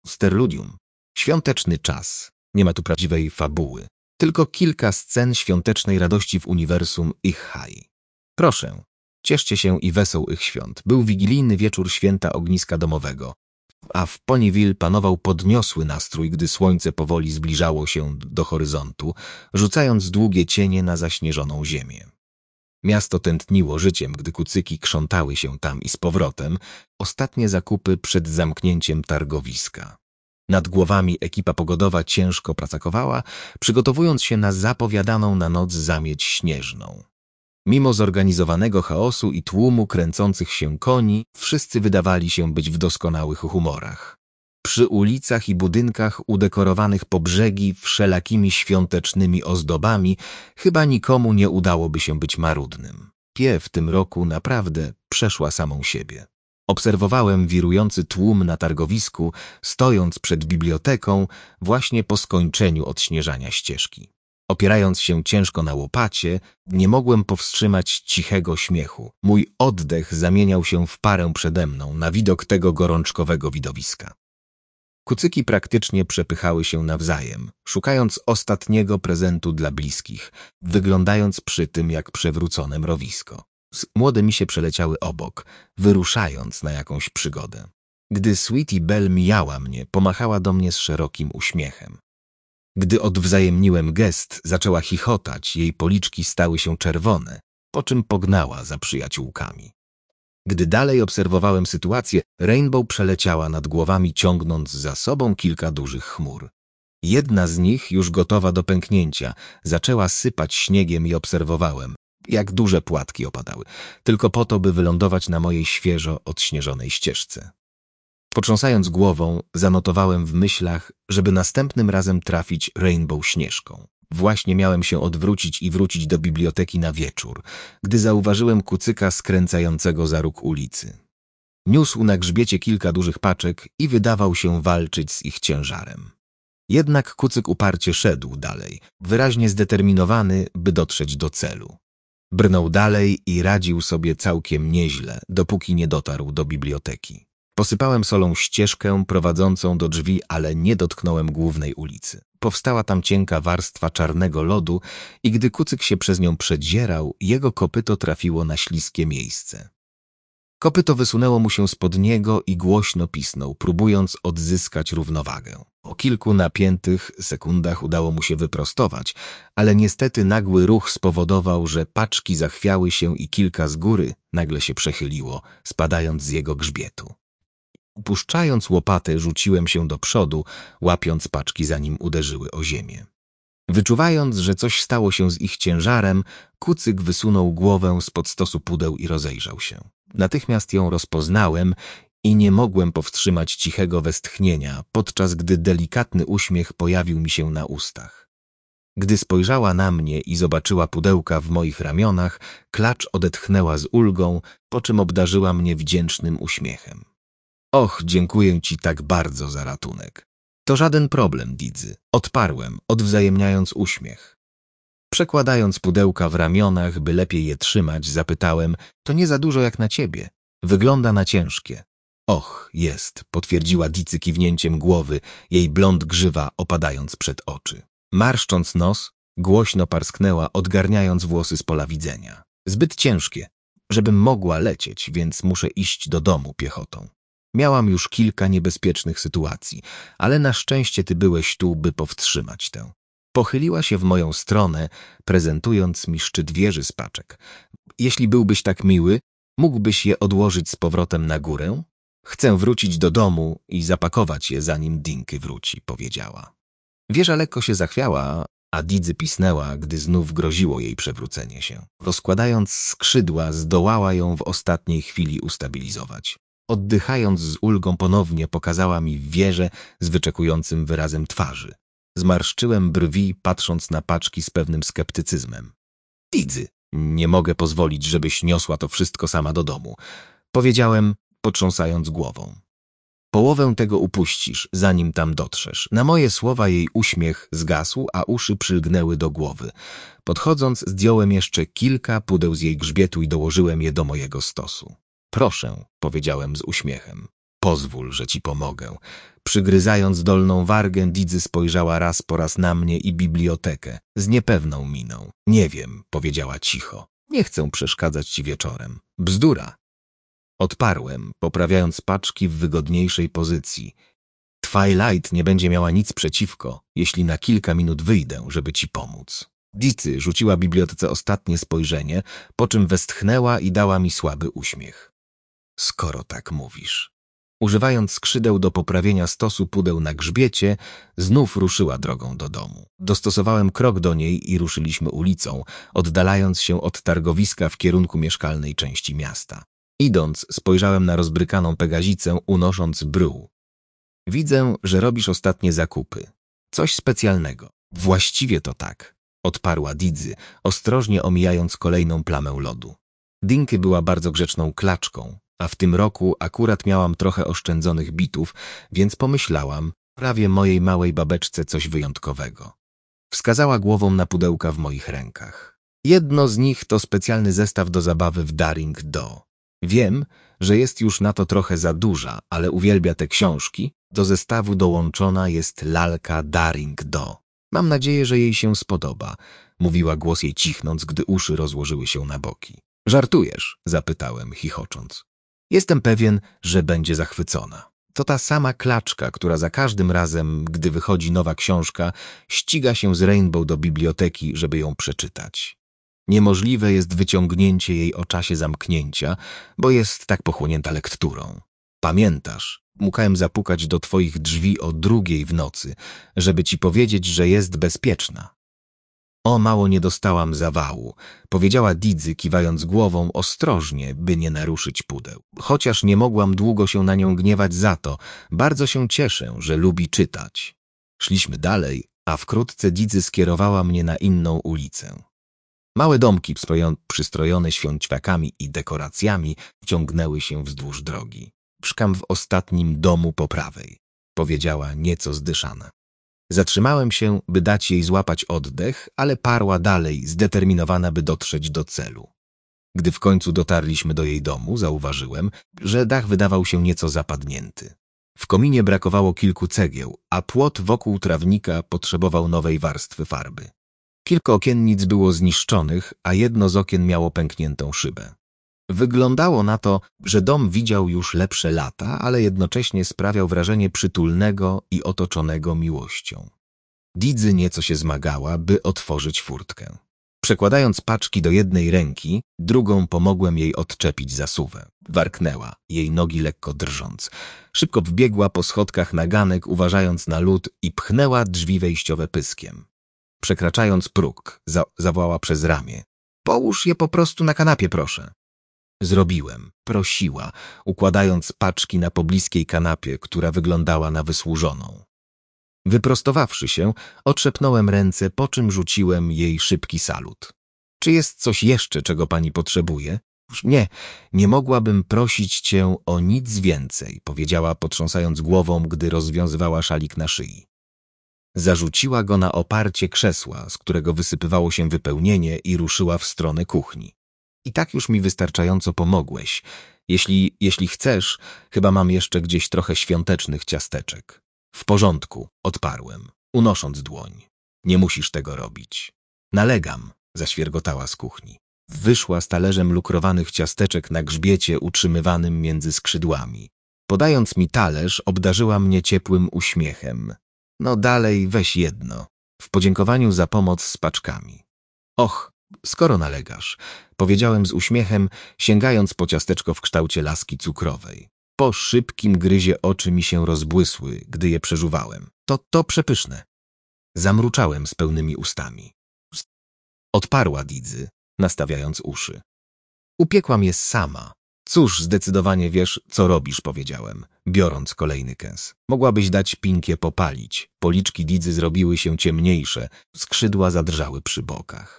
Sterludium. Świąteczny czas. Nie ma tu prawdziwej fabuły. Tylko kilka scen świątecznej radości w uniwersum Ich-Hai. Proszę, cieszcie się i wesoł ich świąt. Był wigilijny wieczór święta ogniska domowego, a w Ponyville panował podniosły nastrój, gdy słońce powoli zbliżało się do horyzontu, rzucając długie cienie na zaśnieżoną ziemię. Miasto tętniło życiem, gdy kucyki krzątały się tam i z powrotem, ostatnie zakupy przed zamknięciem targowiska. Nad głowami ekipa pogodowa ciężko pracowała, przygotowując się na zapowiadaną na noc zamieć śnieżną. Mimo zorganizowanego chaosu i tłumu kręcących się koni, wszyscy wydawali się być w doskonałych humorach. Przy ulicach i budynkach udekorowanych po brzegi wszelakimi świątecznymi ozdobami chyba nikomu nie udałoby się być marudnym. W tym roku naprawdę przeszła samą siebie. Obserwowałem wirujący tłum na targowisku, stojąc przed biblioteką właśnie po skończeniu odśnieżania ścieżki. Opierając się ciężko na łopacie, nie mogłem powstrzymać cichego śmiechu. Mój oddech zamieniał się w parę przede mną na widok tego gorączkowego widowiska. Kucyki praktycznie przepychały się nawzajem, szukając ostatniego prezentu dla bliskich, wyglądając przy tym jak przewrócone mrowisko. Młode misie przeleciały obok, wyruszając na jakąś przygodę. Gdy Sweetie Belle mijała mnie, pomachała do mnie z szerokim uśmiechem. Gdy odwzajemniłem gest, zaczęła chichotać, jej policzki stały się czerwone, po czym pognała za przyjaciółkami. Gdy dalej obserwowałem sytuację, Rainbow przeleciała nad głowami, ciągnąc za sobą kilka dużych chmur. Jedna z nich, już gotowa do pęknięcia, zaczęła sypać śniegiem i obserwowałem, jak duże płatki opadały, tylko po to, by wylądować na mojej świeżo odśnieżonej ścieżce. Potrząsając głową, zanotowałem w myślach, żeby następnym razem trafić Rainbow śnieżką. Właśnie miałem się odwrócić i wrócić do biblioteki na wieczór, gdy zauważyłem kucyka skręcającego za róg ulicy. Niósł na grzbiecie kilka dużych paczek i wydawał się walczyć z ich ciężarem. Jednak kucyk uparcie szedł dalej, wyraźnie zdeterminowany, by dotrzeć do celu. Brnął dalej i radził sobie całkiem nieźle, dopóki nie dotarł do biblioteki. Posypałem solą ścieżkę prowadzącą do drzwi, ale nie dotknąłem głównej ulicy. Powstała tam cienka warstwa czarnego lodu i gdy kucyk się przez nią przedzierał, jego kopyto trafiło na śliskie miejsce. Kopyto wysunęło mu się spod niego i głośno pisnął, próbując odzyskać równowagę. Po kilku napiętych sekundach udało mu się wyprostować, ale niestety nagły ruch spowodował, że paczki zachwiały się i kilka z góry nagle się przechyliło, spadając z jego grzbietu. Upuszczając łopatę, rzuciłem się do przodu, łapiąc paczki, zanim uderzyły o ziemię. Wyczuwając, że coś stało się z ich ciężarem, kucyk wysunął głowę spod stosu pudeł i rozejrzał się. Natychmiast ją rozpoznałem i nie mogłem powstrzymać cichego westchnienia, podczas gdy delikatny uśmiech pojawił mi się na ustach. Gdy spojrzała na mnie i zobaczyła pudełka w moich ramionach, klacz odetchnęła z ulgą, po czym obdarzyła mnie wdzięcznym uśmiechem. Och, dziękuję ci tak bardzo za ratunek. To żaden problem, Didzy. Odparłem, odwzajemniając uśmiech. Przekładając pudełka w ramionach, by lepiej je trzymać, zapytałem, to nie za dużo jak na ciebie. Wygląda na ciężkie. Och, jest, potwierdziła Didzy kiwnięciem głowy, jej blond grzywa opadając przed oczy. Marszcząc nos, głośno parsknęła, odgarniając włosy z pola widzenia. Zbyt ciężkie, żebym mogła lecieć, więc muszę iść do domu piechotą. Miałam już kilka niebezpiecznych sytuacji, ale na szczęście ty byłeś tu, by powstrzymać tę. Pochyliła się w moją stronę, prezentując mi szczyt wieży z paczek. Jeśli byłbyś tak miły, mógłbyś je odłożyć z powrotem na górę? Chcę wrócić do domu i zapakować je, zanim Dinky wróci, powiedziała. Wieża lekko się zachwiała, a Didzy pisnęła, gdy znów groziło jej przewrócenie się. Rozkładając skrzydła, zdołała ją w ostatniej chwili ustabilizować. Oddychając z ulgą ponownie pokazała mi wieżę z wyczekującym wyrazem twarzy. Zmarszczyłem brwi, patrząc na paczki z pewnym sceptycyzmem. Didzy, nie mogę pozwolić, żebyś niosła to wszystko sama do domu, powiedziałem, potrząsając głową. Połowę tego upuścisz, zanim tam dotrzesz. Na moje słowa jej uśmiech zgasł, a uszy przylgnęły do głowy. Podchodząc, zdjąłem jeszcze kilka pudeł z jej grzbietu i dołożyłem je do mojego stosu. Proszę, powiedziałem z uśmiechem. Pozwól, że ci pomogę. Przygryzając dolną wargę, Didzy spojrzała raz po raz na mnie i bibliotekę z niepewną miną. Nie wiem, powiedziała cicho. Nie chcę przeszkadzać ci wieczorem. Bzdura. Odparłem, poprawiając paczki w wygodniejszej pozycji. Twilight nie będzie miała nic przeciwko, jeśli na kilka minut wyjdę, żeby ci pomóc. Didzy rzuciła bibliotece ostatnie spojrzenie, po czym westchnęła i dała mi słaby uśmiech. Skoro tak mówisz. Używając skrzydeł do poprawienia stosu pudeł na grzbiecie, znów ruszyła drogą do domu. Dostosowałem krok do niej i ruszyliśmy ulicą, oddalając się od targowiska w kierunku mieszkalnej części miasta. Idąc, spojrzałem na rozbrykaną Pegazicę, unosząc brzuch. Widzę, że robisz ostatnie zakupy. Coś specjalnego. Właściwie to tak, odparła Didzy, ostrożnie omijając kolejną plamę lodu. Dinky była bardzo grzeczną klaczką, a w tym roku akurat miałam trochę oszczędzonych bitów, więc pomyślałam, prawie mojej małej babeczce coś wyjątkowego. Wskazała głową na pudełka w moich rękach. Jedno z nich to specjalny zestaw do zabawy w Daring Do. Wiem, że jest już na to trochę za duża, ale uwielbia te książki. Do zestawu dołączona jest lalka Daring Do. Mam nadzieję, że jej się spodoba, mówiła głos jej cichnąc, gdy uszy rozłożyły się na boki. Żartujesz? Zapytałem, chichocząc. Jestem pewien, że będzie zachwycona. To ta sama klaczka, która za każdym razem, gdy wychodzi nowa książka, ściga się z Rainbow do biblioteki, żeby ją przeczytać. Niemożliwe jest wyciągnięcie jej o czasie zamknięcia, bo jest tak pochłonięta lekturą. Pamiętasz, mukałem zapukać do twoich drzwi o 2 w nocy, żeby ci powiedzieć, że jest bezpieczna. O, mało nie dostałam zawału, powiedziała Didzy, kiwając głową ostrożnie, by nie naruszyć pudeł. Chociaż nie mogłam długo się na nią gniewać za to, bardzo się cieszę, że lubi czytać. Szliśmy dalej, a wkrótce Didzy skierowała mnie na inną ulicę. Małe domki przystrojone świątykami i dekoracjami ciągnęły się wzdłuż drogi. Mieszkam w ostatnim domu po prawej, powiedziała nieco zdyszana. Zatrzymałem się, by dać jej złapać oddech, ale parła dalej, zdeterminowana, by dotrzeć do celu. Gdy w końcu dotarliśmy do jej domu, zauważyłem, że dach wydawał się nieco zapadnięty. W kominie brakowało kilku cegieł, a płot wokół trawnika potrzebował nowej warstwy farby. Kilka okiennic było zniszczonych, a jedno z okien miało pękniętą szybę. Wyglądało na to, że dom widział już lepsze lata, ale jednocześnie sprawiał wrażenie przytulnego i otoczonego miłością. Didzy nieco się zmagała, by otworzyć furtkę. Przekładając paczki do jednej ręki, drugą pomogłem jej odczepić zasuwę. Warknęła, jej nogi lekko drżąc. Szybko wbiegła po schodkach na ganek, uważając na lód, i pchnęła drzwi wejściowe pyskiem. Przekraczając próg, zawołała przez ramię. Połóż je po prostu na kanapie, proszę. Zrobiłem, prosiła, układając paczki na pobliskiej kanapie, która wyglądała na wysłużoną. Wyprostowawszy się, otrzepnąłem ręce, po czym rzuciłem jej szybki salut. Czy jest coś jeszcze, czego pani potrzebuje? Nie, nie mogłabym prosić cię o nic więcej, powiedziała, potrząsając głową, gdy rozwiązywała szalik na szyi. Zarzuciła go na oparcie krzesła, z którego wysypywało się wypełnienie, i ruszyła w stronę kuchni. I tak już mi wystarczająco pomogłeś. Jeśli chcesz, chyba mam jeszcze gdzieś trochę świątecznych ciasteczek. W porządku, odparłem, unosząc dłoń. Nie musisz tego robić. Nalegam, zaświergotała z kuchni. Wyszła z talerzem lukrowanych ciasteczek na grzbiecie utrzymywanym między skrzydłami. Podając mi talerz, obdarzyła mnie ciepłym uśmiechem. No dalej, weź jedno. W podziękowaniu za pomoc z paczkami. Och, skoro nalegasz, powiedziałem z uśmiechem, sięgając po ciasteczko w kształcie laski cukrowej. Po szybkim gryzie oczy mi się rozbłysły, gdy je przeżuwałem. To przepyszne. Zamruczałem z pełnymi ustami. Odparła Didzy, nastawiając uszy. Upiekłam je sama. Cóż, zdecydowanie wiesz, co robisz, powiedziałem, biorąc kolejny kęs. Mogłabyś dać Pinkie popalić. Policzki Didzy zrobiły się ciemniejsze, skrzydła zadrżały przy bokach.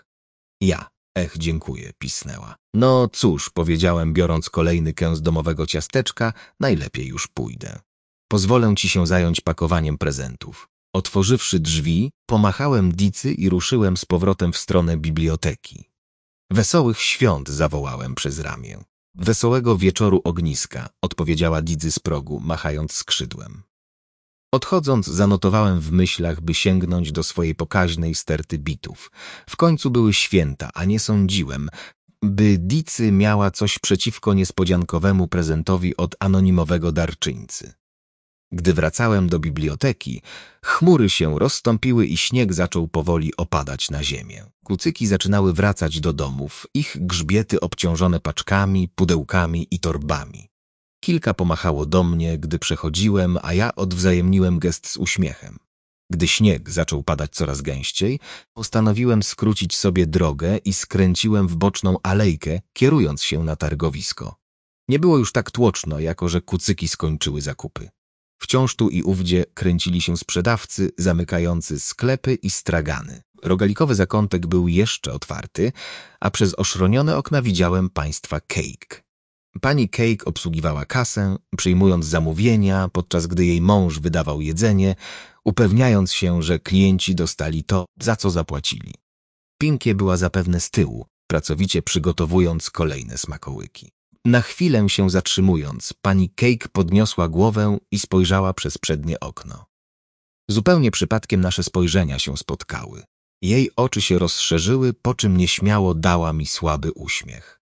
Dziękuję, pisnęła. No cóż, powiedziałem, biorąc kolejny kęs domowego ciasteczka, najlepiej już pójdę. Pozwolę ci się zająć pakowaniem prezentów. Otworzywszy drzwi, pomachałem Didzy i ruszyłem z powrotem w stronę biblioteki. Wesołych świąt, zawołałem przez ramię. Wesołego wieczoru ogniska, odpowiedziała Didzy z progu, machając skrzydłem. Odchodząc, zanotowałem w myślach, by sięgnąć do swojej pokaźnej sterty bitów. W końcu były święta, a nie sądziłem, by Dicy miała coś przeciwko niespodziankowemu prezentowi od anonimowego darczyńcy. Gdy wracałem do biblioteki, chmury się rozstąpiły i śnieg zaczął powoli opadać na ziemię. Kucyki zaczynały wracać do domów, ich grzbiety obciążone paczkami, pudełkami i torbami. Kilka pomachało do mnie, gdy przechodziłem, a ja odwzajemniłem gest z uśmiechem. Gdy śnieg zaczął padać coraz gęściej, postanowiłem skrócić sobie drogę i skręciłem w boczną alejkę, kierując się na targowisko. Nie było już tak tłoczno, jako że kucyki skończyły zakupy. Wciąż tu i ówdzie kręcili się sprzedawcy zamykający sklepy i stragany. Rogalikowy zakątek był jeszcze otwarty, a przez oszronione okna widziałem państwa Cake. Pani Cake obsługiwała kasę, przyjmując zamówienia, podczas gdy jej mąż wydawał jedzenie, upewniając się, że klienci dostali to, za co zapłacili. Pinkie była zapewne z tyłu, pracowicie przygotowując kolejne smakołyki. Na chwilę się zatrzymując, pani Cake podniosła głowę i spojrzała przez przednie okno. Zupełnie przypadkiem nasze spojrzenia się spotkały. Jej oczy się rozszerzyły, po czym nieśmiało dała mi słaby uśmiech.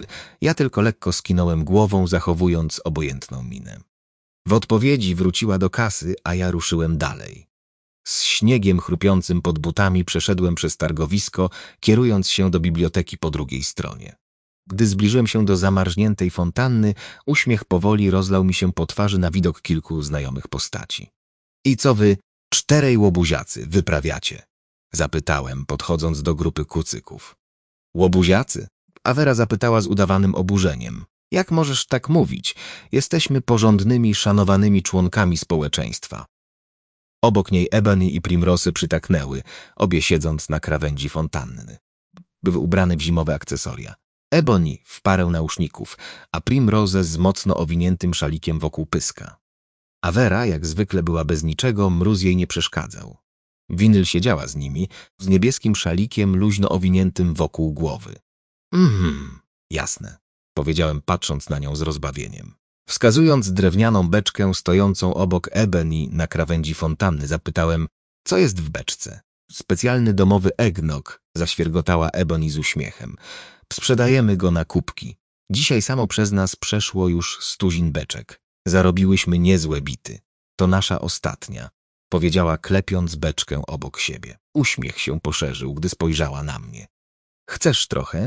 Ja tylko lekko skinąłem głową, zachowując obojętną minę. W odpowiedzi wróciła do kasy, a ja ruszyłem dalej. Z śniegiem chrupiącym pod butami przeszedłem przez targowisko, kierując się do biblioteki po drugiej stronie. Gdy zbliżyłem się do zamarzniętej fontanny, uśmiech powoli rozlał mi się po twarzy na widok kilku znajomych postaci. — I co wy, 4 łobuziacy, wyprawiacie? — zapytałem, podchodząc do grupy kucyków. — Łobuziacy? — Awera zapytała z udawanym oburzeniem. — Jak możesz tak mówić? Jesteśmy porządnymi, szanowanymi członkami społeczeństwa. Obok niej Ebony i Primrose przytaknęły, obie siedząc na krawędzi fontanny. Były ubrane w zimowe akcesoria. Ebony w parę nauszników, a Primrose z mocno owiniętym szalikiem wokół pyska. Awera, jak zwykle, była bez niczego, mróz jej nie przeszkadzał. Winyl siedziała z nimi, z niebieskim szalikiem luźno owiniętym wokół głowy. Jasne, powiedziałem, patrząc na nią z rozbawieniem. Wskazując drewnianą beczkę stojącą obok Ebony na krawędzi fontanny, zapytałem, co jest w beczce. Specjalny domowy eggnog, zaświergotała Ebony z uśmiechem. Sprzedajemy go na kubki. Dzisiaj samo przez nas przeszło już 100 beczek. Zarobiłyśmy niezłe bity. To nasza ostatnia, powiedziała, klepiąc beczkę obok siebie. Uśmiech się poszerzył, gdy spojrzała na mnie. Chcesz trochę?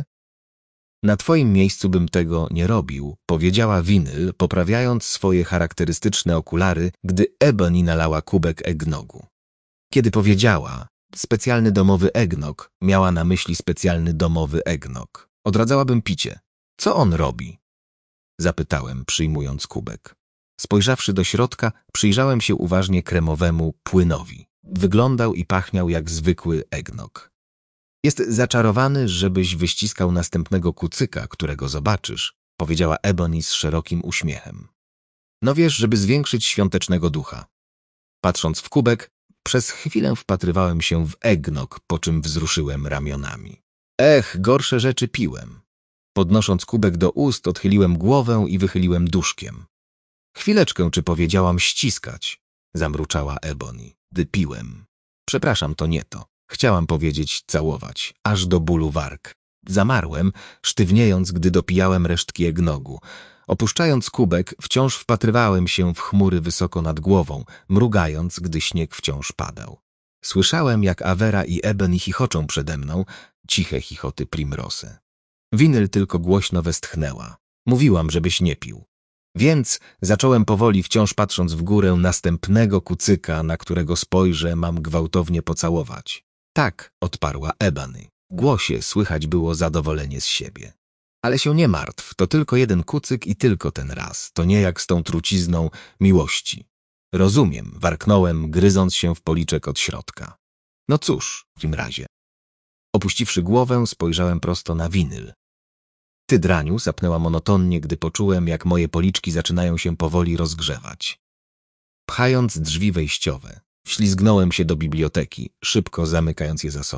Na twoim miejscu bym tego nie robił, powiedziała Winyl, poprawiając swoje charakterystyczne okulary, gdy Ebony nalała kubek eggnogu. Kiedy powiedziała specjalny domowy eggnog, miała na myśli specjalny domowy eggnog. Odradzałabym picie. Co on robi? Zapytałem, przyjmując kubek. Spojrzawszy do środka, przyjrzałem się uważnie kremowemu płynowi. Wyglądał i pachniał jak zwykły eggnog. Jest zaczarowany, żebyś wyściskał następnego kucyka, którego zobaczysz, powiedziała Ebony z szerokim uśmiechem. No wiesz, żeby zwiększyć świątecznego ducha. Patrząc w kubek, przez chwilę wpatrywałem się w eggnog, po czym wzruszyłem ramionami. Gorsze rzeczy piłem. Podnosząc kubek do ust, odchyliłem głowę i wychyliłem duszkiem. Chwileczkę, czy powiedziałam ściskać? Zamruczała Ebony. Gdy piłem. Przepraszam, to nie to. Chciałam powiedzieć całować, aż do bólu warg. Zamarłem, sztywniejąc, gdy dopijałem resztki eggnogu. Opuszczając kubek, wciąż wpatrywałem się w chmury wysoko nad głową, mrugając, gdy śnieg wciąż padał. Słyszałem, jak Awera i Ebony chichoczą przede mną, ciche chichoty Primrose. Winyl tylko głośno westchnęła. Mówiłam, żebyś nie pił. Więc zacząłem powoli, wciąż patrząc w górę, następnego kucyka, na którego spojrzę, mam gwałtownie pocałować. Tak, odparła Ebony. W głosie słychać było zadowolenie z siebie. Ale się nie martw, to tylko jeden kucyk i tylko ten raz. To nie jak z tą trucizną miłości. Rozumiem, warknąłem, gryząc się w policzek od środka. No cóż, w tym razie. Opuściwszy głowę, spojrzałem prosto na Winyl. Ty, draniu, sapnęła monotonnie, gdy poczułem, jak moje policzki zaczynają się powoli rozgrzewać. Pchając drzwi wejściowe, wślizgnąłem się do biblioteki, szybko zamykając je za sobą.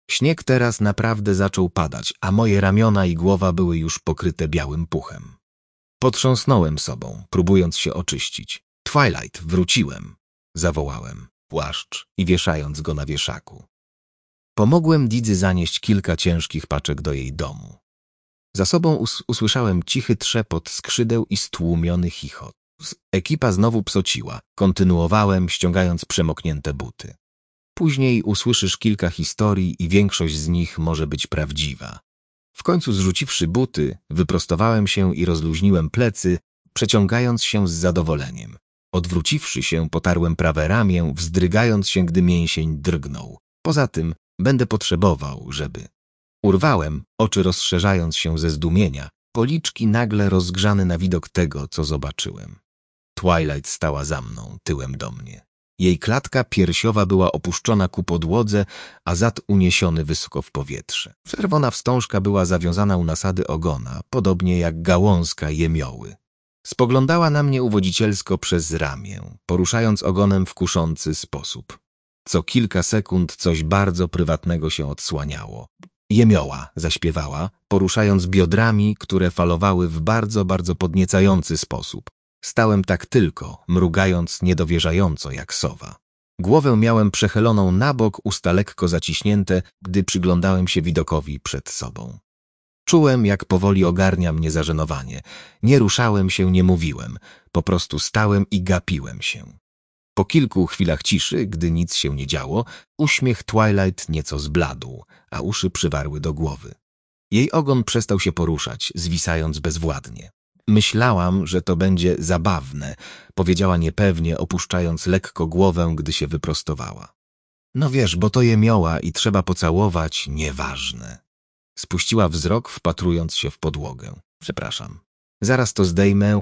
Śnieg teraz naprawdę zaczął padać, a moje ramiona i głowa były już pokryte białym puchem. Potrząsnąłem sobą, próbując się oczyścić. Twilight, wróciłem! Zawołałem, płaszcz i wieszając go na wieszaku. Pomogłem Didzy zanieść kilka ciężkich paczek do jej domu. Za sobą usłyszałem cichy trzepot skrzydeł i stłumiony chichot. Ekipa znowu psociła. Kontynuowałem, ściągając przemoknięte buty. Później usłyszysz kilka historii i większość z nich może być prawdziwa. W końcu zrzuciwszy buty, wyprostowałem się i rozluźniłem plecy, przeciągając się z zadowoleniem. Odwróciwszy się, potarłem prawe ramię, wzdrygając się, gdy mięsień drgnął. Poza tym będę potrzebował, żeby... Urwałem, oczy rozszerzając się ze zdumienia, policzki nagle rozgrzane na widok tego, co zobaczyłem. Twilight stała za mną, tyłem do mnie. Jej klatka piersiowa była opuszczona ku podłodze, a zad uniesiony wysoko w powietrze. Czerwona wstążka była zawiązana u nasady ogona, podobnie jak gałązka jemioły. Spoglądała na mnie uwodzicielsko przez ramię, poruszając ogonem w kuszący sposób. Co kilka sekund coś bardzo prywatnego się odsłaniało. Jemioła zaśpiewała, poruszając biodrami, które falowały w bardzo, bardzo podniecający sposób. Stałem tak tylko, mrugając niedowierzająco jak sowa. Głowę miałem przechyloną na bok, usta lekko zaciśnięte, gdy przyglądałem się widokowi przed sobą. Czułem, jak powoli ogarnia mnie zażenowanie. Nie ruszałem się, nie mówiłem. Po prostu stałem i gapiłem się. Po kilku chwilach ciszy, gdy nic się nie działo, uśmiech Twilight nieco zbladł, a uszy przywarły do głowy. Jej ogon przestał się poruszać, zwisając bezwładnie. Myślałam, że to będzie zabawne, powiedziała niepewnie, opuszczając lekko głowę, gdy się wyprostowała. No wiesz, bo to jemioła i trzeba pocałować, nieważne. Spuściła wzrok, wpatrując się w podłogę. Przepraszam. Zaraz to zdejmę.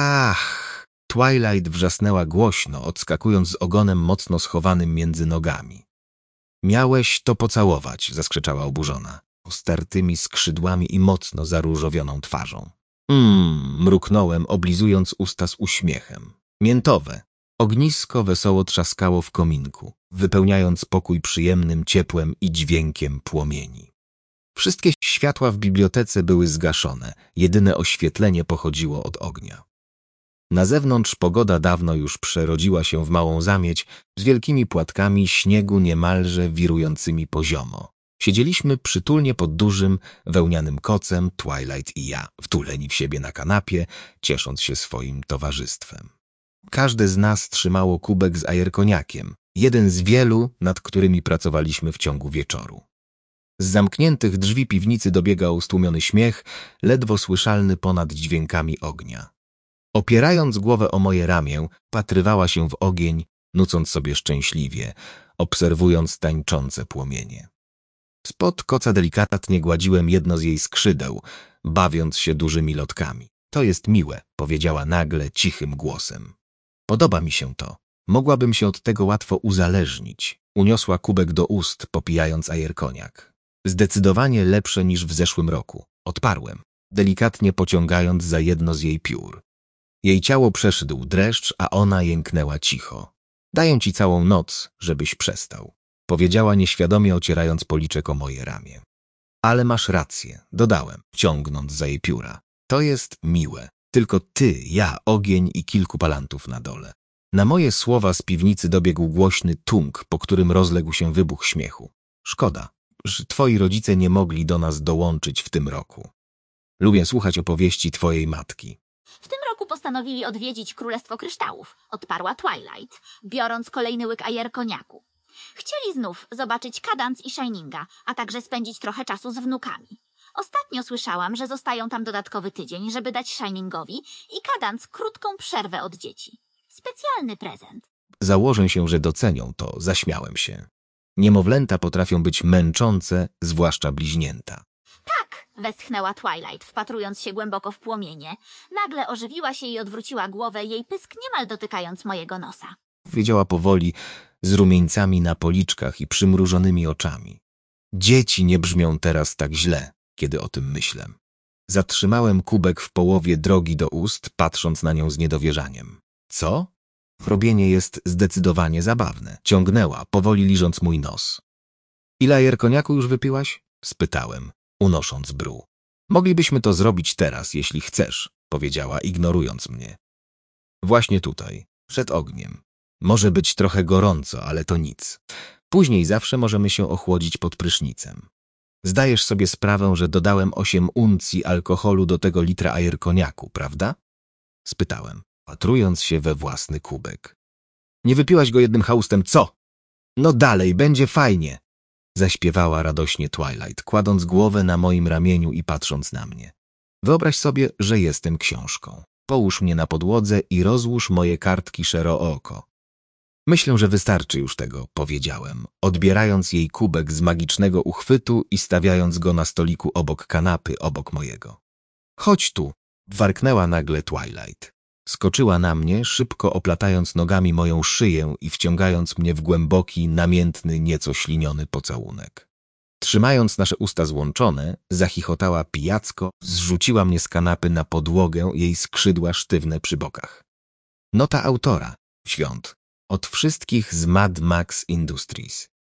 Ach! Twilight wrzasnęła głośno, odskakując z ogonem mocno schowanym między nogami. Miałeś to pocałować, zaskrzeczała oburzona, startymi skrzydłami i mocno zaróżowioną twarzą. Mruknąłem, oblizując usta z uśmiechem. Miętowe. Ognisko wesoło trzaskało w kominku, wypełniając pokój przyjemnym ciepłem i dźwiękiem płomieni. Wszystkie światła w bibliotece były zgaszone, jedyne oświetlenie pochodziło od ognia. Na zewnątrz pogoda dawno już przerodziła się w małą zamieć z wielkimi płatkami śniegu niemalże wirującymi poziomo. Siedzieliśmy przytulnie pod dużym, wełnianym kocem, Twilight i ja, wtuleni w siebie na kanapie, ciesząc się swoim towarzystwem. Każde z nas trzymało kubek z ajerkoniakiem, jeden z wielu, nad którymi pracowaliśmy w ciągu wieczoru. Z zamkniętych drzwi piwnicy dobiegał stłumiony śmiech, ledwo słyszalny ponad dźwiękami ognia. Opierając głowę o moje ramię, patrywała się w ogień, nucąc sobie szczęśliwie, obserwując tańczące płomienie. Spod koca delikatnie gładziłem jedno z jej skrzydeł, bawiąc się dużymi lotkami. To jest miłe, powiedziała nagle cichym głosem. Podoba mi się to. Mogłabym się od tego łatwo uzależnić. Uniosła kubek do ust, popijając ajerkoniak. Zdecydowanie lepsze niż w zeszłym roku. Odparłem, delikatnie pociągając za jedno z jej piór. Jej ciało przeszedł dreszcz, a ona jęknęła cicho. Daję ci całą noc, żebyś przestał. Powiedziała nieświadomie, ocierając policzek o moje ramię. Ale masz rację, dodałem, ciągnąc za jej pióra. To jest miłe. Tylko ty, ja, ogień i kilku palantów na dole. Na moje słowa z piwnicy dobiegł głośny tung, po którym rozległ się wybuch śmiechu. Szkoda, że twoi rodzice nie mogli do nas dołączyć w tym roku. Lubię słuchać opowieści twojej matki. W tym roku postanowili odwiedzić Królestwo Kryształów, odparła Twilight, biorąc kolejny łyk ajerkoniaku. Chcieli znów zobaczyć Kadans i Shininga, a także spędzić trochę czasu z wnukami. Ostatnio słyszałam, że zostają tam dodatkowy tydzień, żeby dać Shiningowi i Kadans krótką przerwę od dzieci. Specjalny prezent. Założę się, że docenią to, zaśmiałem się. Niemowlęta potrafią być męczące, zwłaszcza bliźnięta. Tak, westchnęła Twilight, wpatrując się głęboko w płomienie. Nagle ożywiła się i odwróciła głowę, jej pysk niemal dotykając mojego nosa. Powiedziała powoli, z rumieńcami na policzkach i przymrużonymi oczami. Dzieci nie brzmią teraz tak źle, kiedy o tym myślę. Zatrzymałem kubek w połowie drogi do ust, patrząc na nią z niedowierzaniem. Co? Robienie jest zdecydowanie zabawne. Ciągnęła, powoli liżąc mój nos. Ile ajer koniaku już wypiłaś? Spytałem, unosząc brú. Moglibyśmy to zrobić teraz, jeśli chcesz, powiedziała, ignorując mnie. Właśnie tutaj, przed ogniem. Może być trochę gorąco, ale to nic. Później zawsze możemy się ochłodzić pod prysznicem. Zdajesz sobie sprawę, że dodałem 8 uncji alkoholu do tego litra ajer koniaku, prawda? Spytałem, patrując się we własny kubek. Nie wypiłaś go jednym chałustem, co? No dalej, będzie fajnie! Zaśpiewała radośnie Twilight, kładąc głowę na moim ramieniu i patrząc na mnie. Wyobraź sobie, że jestem książką. Połóż mnie na podłodze i rozłóż moje kartki szeroko. Myślę, że wystarczy już tego, powiedziałem, odbierając jej kubek z magicznego uchwytu i stawiając go na stoliku obok kanapy, obok mojego. Chodź tu, warknęła nagle Twilight. Skoczyła na mnie, szybko oplatając nogami moją szyję i wciągając mnie w głęboki, namiętny, nieco śliniony pocałunek. Trzymając nasze usta złączone, zachichotała pijacko, zrzuciła mnie z kanapy na podłogę, jej skrzydła sztywne przy bokach. Nota autora. Świąt. Od wszystkich z Mad Max Industries.